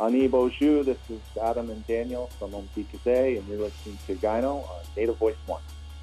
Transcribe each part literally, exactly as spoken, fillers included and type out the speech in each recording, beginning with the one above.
Ani bonjour, this is Adam and Daniel from Omtikaze, and you're listening to Gyno on Native Voice One.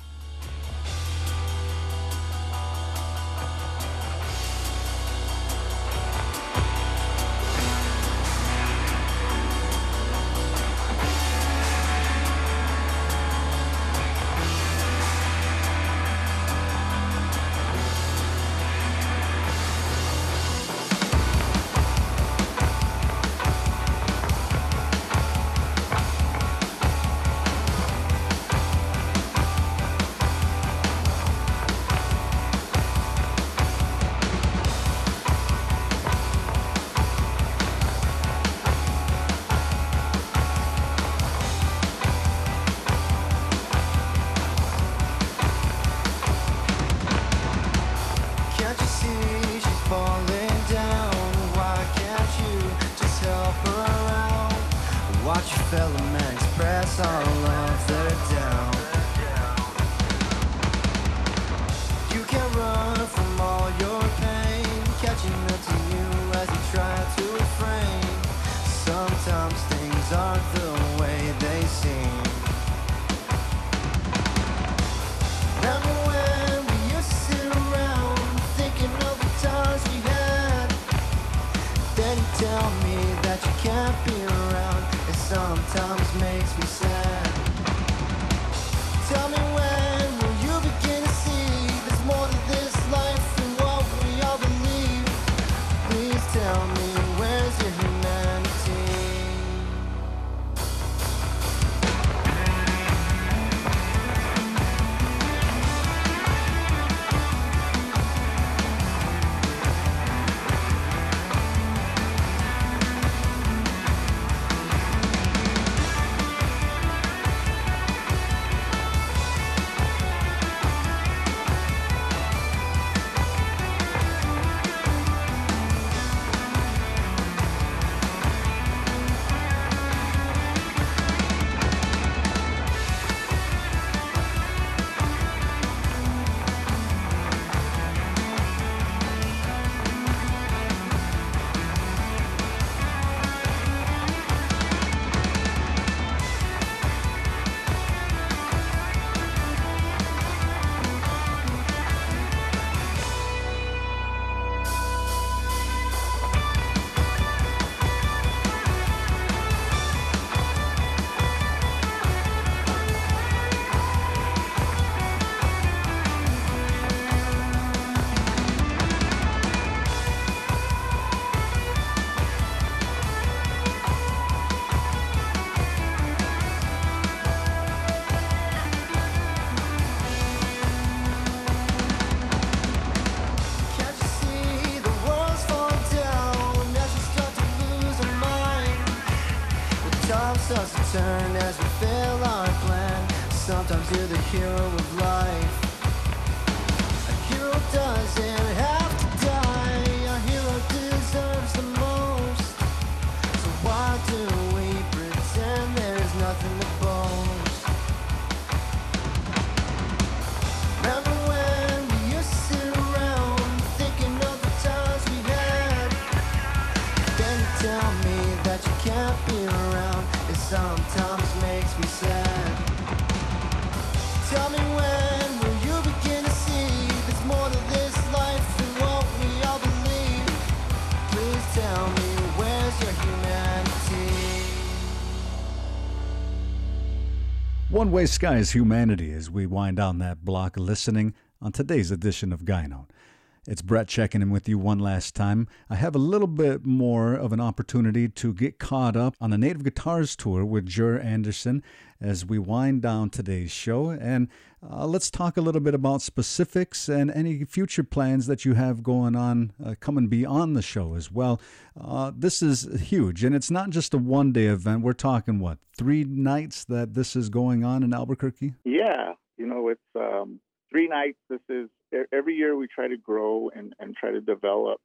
One Way Sky's Humanity as we wind down that block listening on today's edition of Gyno. It's Brett checking in with you one last time. I have a little bit more of an opportunity to get caught up on the Native Guitars Tour with Jur Anderson as we wind down today's show. And uh, let's talk a little bit about specifics and any future plans that you have going on uh, coming beyond the show as well. Uh, this is huge, and it's not just a one-day event. We're talking, what, three nights that this is going on in Albuquerque? Yeah, you know, it's um, three nights. This is every year we try to grow and, and try to develop.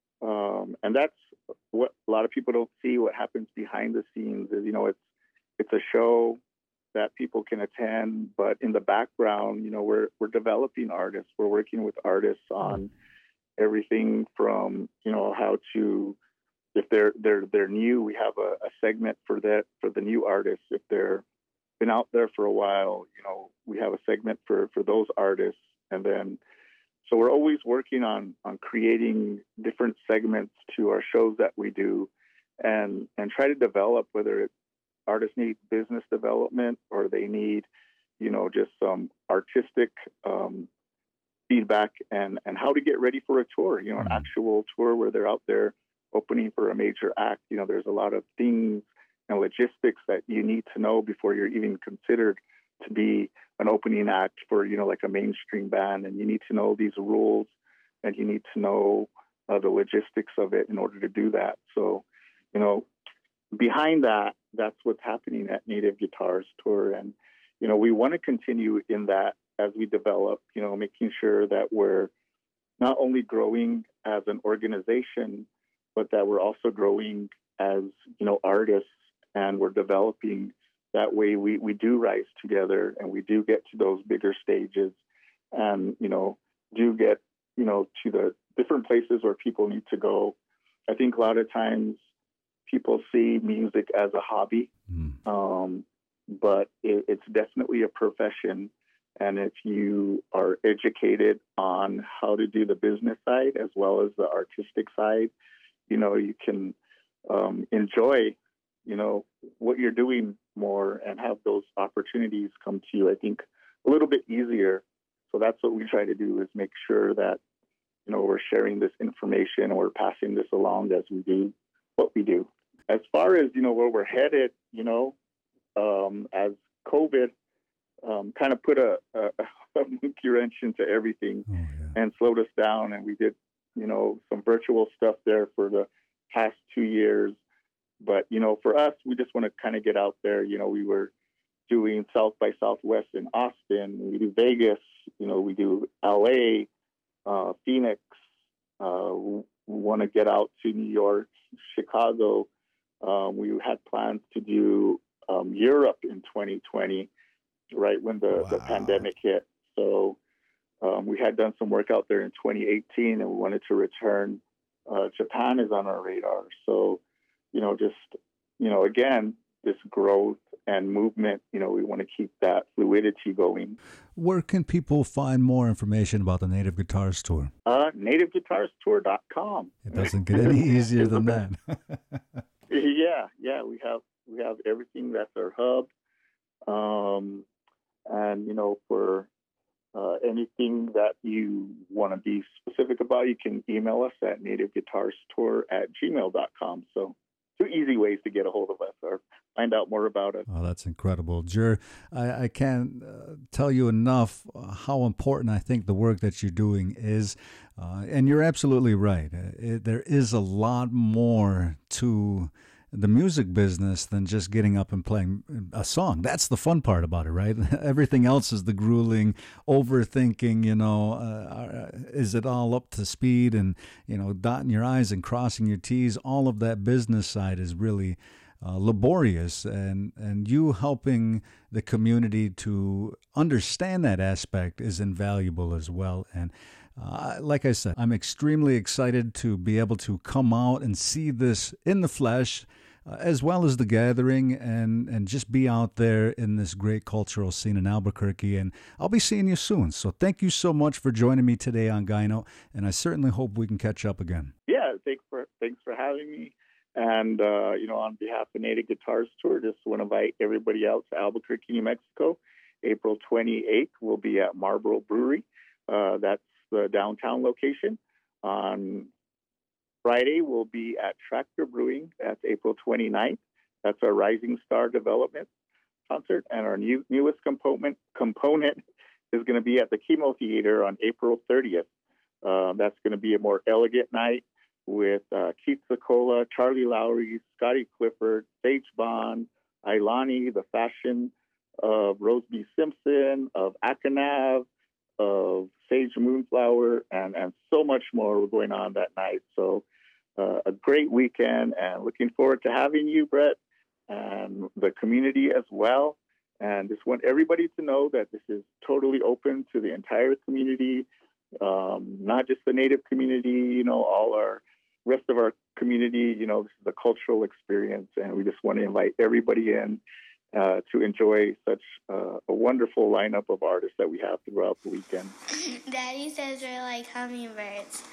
Um, and that's what a lot of people don't see. What happens behind the scenes is, you know, it's it's a show that people can attend, but in the background, you know, we're we're developing artists. We're working with artists on everything from, you know, how to if they're they're they're new, we have a, a segment for that for the new artists. If they're been out there for a while, you know, we have a segment for for those artists, and then so we're always working on on creating different segments to our shows that we do, and and try to develop whether it's artists need business development or they need, you know, just some artistic um, feedback and and how to get ready for a tour, you know, an actual tour where they're out there opening for a major act. You know, there's a lot of things and logistics that you need to know before you're even considered to be an opening act for, you know, like a mainstream band. And you need to know these rules, and you need to know uh, the logistics of it in order to do that. So, you know, behind that, that's what's happening at Native Guitars Tour. And, you know, we want to continue in that as we develop, you know, making sure that we're not only growing as an organization, but that we're also growing as, you know, artists, and we're developing. That way we, we do rise together, and we do get to those bigger stages, and, you know, do get, you know, to the different places where people need to go. I think a lot of times people see music as a hobby, mm. um, but it, it's definitely a profession. And if you are educated on how to do the business side as well as the artistic side, you know, you can um, enjoy, you know, what you're doing more and have those opportunities come to you, I think, a little bit easier. So that's what we try to do, is make sure that, you know, we're sharing this information and we're passing this along as we do what we do. As far as, you know, where we're headed, you know, um, as COVID um, kind of put a, a, a monkey wrench into everything oh, yeah. and slowed us down. And we did, you know, some virtual stuff there for the past two years. But, you know, for us, we just want to kind of get out there. You know, we were doing South by Southwest in Austin. We do Vegas. You know, we do L A, uh, Phoenix. Uh, we want to get out to New York, Chicago. Um, we had plans to do um, Europe in twenty twenty, right when the, wow. the pandemic hit. So um, we had done some work out there in twenty eighteen, and we wanted to return. Uh, Japan is on our radar. So, you know, just, you know, again, this growth and movement, you know, we want to keep that fluidity going. Where can people find more information about the Native Guitars Tour? Uh, native guitars tour dot com. It doesn't get any easier than that. yeah, yeah, we have we have everything. That's our hub. Um, and, you know, for uh, anything that you want to be specific about, you can email us at native guitars tour at gmail dot com. So two easy ways to get a hold of us or find out more about us. Oh, that's incredible. Jer, I, I can't uh, tell you enough how important I think the work that you're doing is. Uh, and you're absolutely right. It, there is a lot more to the music business than just getting up and playing a song. That's the fun part about it, right? Everything else is the grueling overthinking, you know, uh, is it all up to speed, and, you know, dotting your I's and crossing your T's. All of that business side is really uh, laborious, and, and you helping the community to understand that aspect is invaluable as well. And Uh, like I said, I'm extremely excited to be able to come out and see this in the flesh, uh, as well as the gathering, and, and just be out there in this great cultural scene in Albuquerque. And I'll be seeing you soon. So thank you so much for joining me today on Gyno, and I certainly hope we can catch up again. Yeah, thanks for thanks for having me. And, uh, you know, on behalf of Native Guitars Tour, just want to invite everybody out to Albuquerque, New Mexico. April twenty-eighth, we'll be at Marlboro Brewery. Uh, that's the downtown location. On Friday, we'll be at Tractor Brewing. That's April twenty-ninth. That's our Rising Star Development concert. And our new newest component component is going to be at the Chemo Theater on April thirtieth. Uh, that's going to be a more elegant night with uh, Keith Sakola, Charlie Lowry, Scotty Clifford, Sage Bond, Ailani, the fashion of Rose B. Simpson, of Akanav, of Sage Moonflower, and, and so much more going on that night. So uh, a great weekend, and looking forward to having you, Brett, and the community as well. And just want everybody to know that this is totally open to the entire community, um, not just the Native community, you know, all our rest of our community, you know, this is a cultural experience, and we just want to invite everybody in uh, to enjoy such uh, a wonderful lineup of artists that we have throughout the weekend. Daddy says we're like hummingbirds.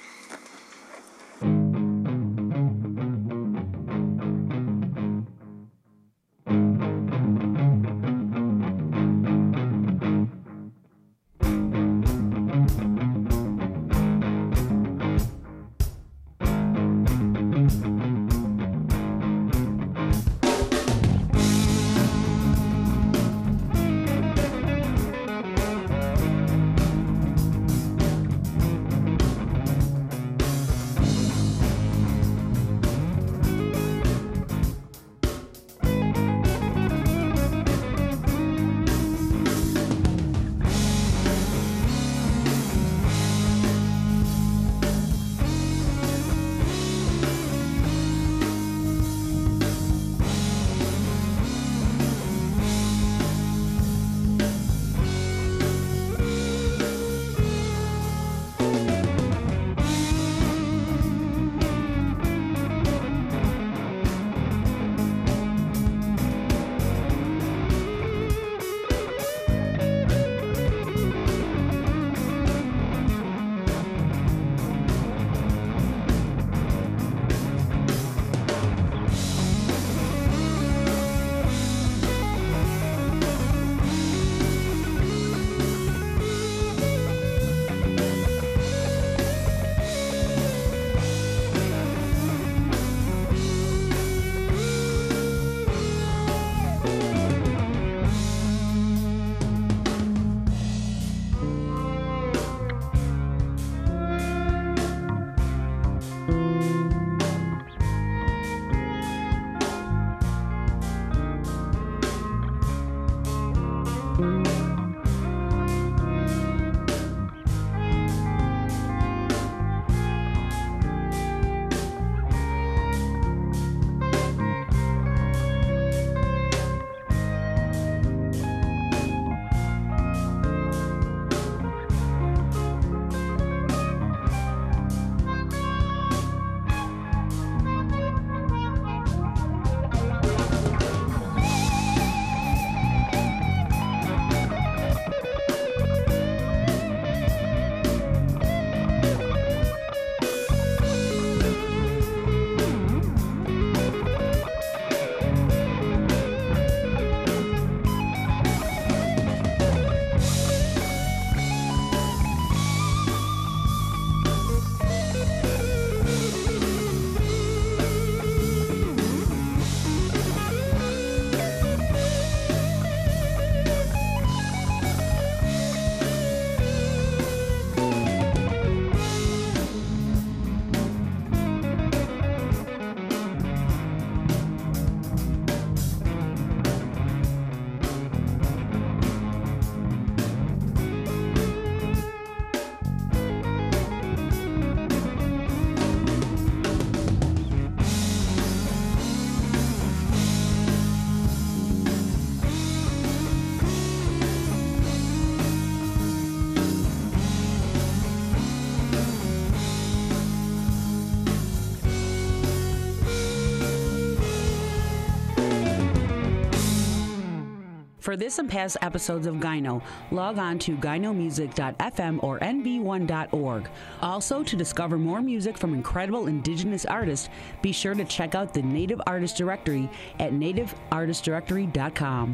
For this and past episodes of Gyno, log on to gyno music dot f m or n b one dot org. Also, to discover more music from incredible indigenous artists, be sure to check out the Native Artist Directory at native artist directory dot com.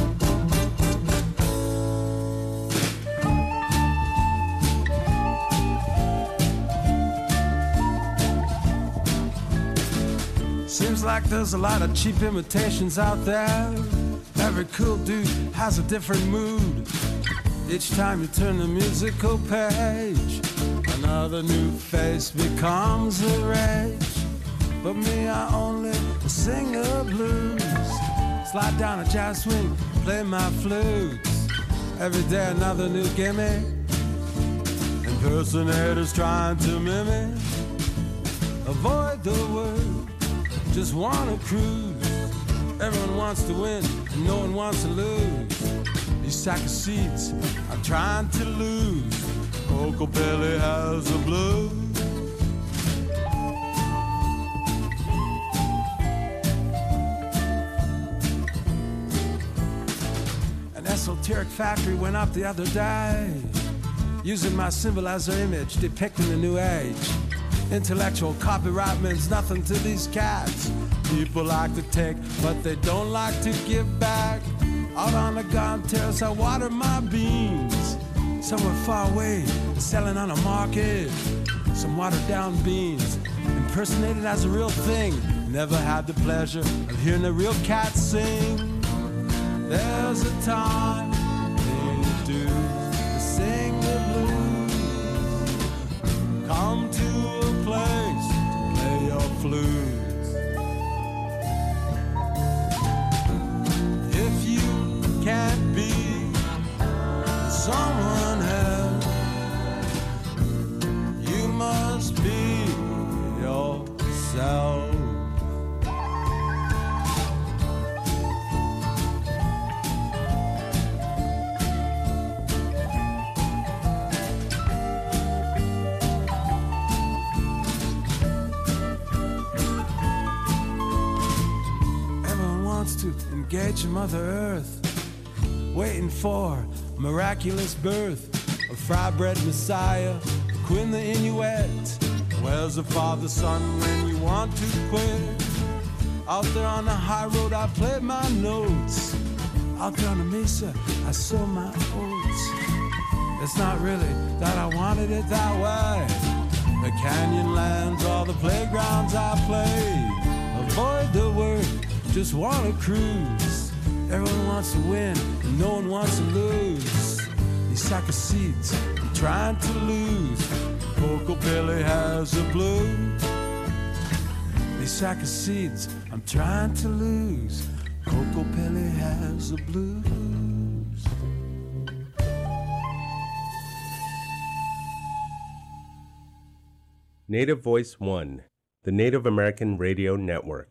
Seems like there's a lot of cheap imitations out there. Every cool dude has a different mood. Each time you turn the musical page, another new face becomes a rage. But me, I only sing the blues. Slide down a jazz swing, play my flutes. Every day another new gimme. Impersonators trying to mimic. Avoid the word, just wanna cruise. Everyone wants to win, and no one wants to lose. These sack of seeds are trying to lose. Uncle Billy has the blues. esoteric factory went up the other day, using my symbol as their image, depicting the new age. Intellectual copyright means nothing to these cats. People like to take, but they don't like to give back. Out on the garden terrace, I water my beans. Somewhere far away, selling on a market. Some watered down beans, impersonated as a real thing. Never had the pleasure of hearing a real cat sing. There's a time they do to sing the blues. Come to a place to play your flute. If you can't be someone else, you must be yourself. To engage Mother Earth, waiting for a miraculous birth, a fry-bred messiah, a queen the Inuit. Where's the father, son, when you want to quit? Out there on the high road, I play my notes. Out there on the mesa, I sow my oats. It's not really that I wanted it that way. The canyon lands, all the playgrounds I play. Avoid the word, just wanna cruise. Everyone wants to win, and no one wants to lose. These sack of seeds, I'm trying to lose. Coco Pelé has the blues. These sack of seeds, I'm trying to lose. Coco Pelé has the blues. Native Voice One, the Native American Radio Network.